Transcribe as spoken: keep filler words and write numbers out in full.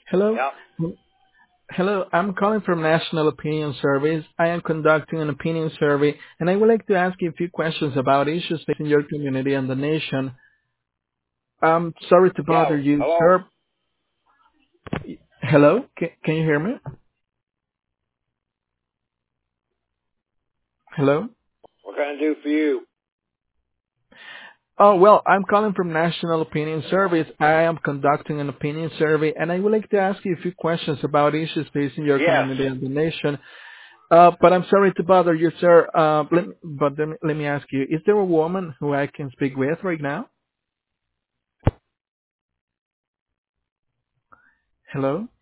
Hello. Yeah. Hello, I'm calling from National Opinion Surveys. I am conducting an opinion survey, and I would like to ask you a few questions about issues facing your community and the nation. I'm sorry to Yeah. bother you, Hello. sir. Hello? Can, can you hear me? Hello? What can I do for you? Oh, well, I'm calling from National Opinion Surveys. I am conducting an opinion survey, and I would like to ask you a few questions about issues facing your Yes. community and the nation. Uh, but I'm sorry to bother you, sir. Uh, let, but let me, let me ask you, is there a woman who I can speak with right now? Hello?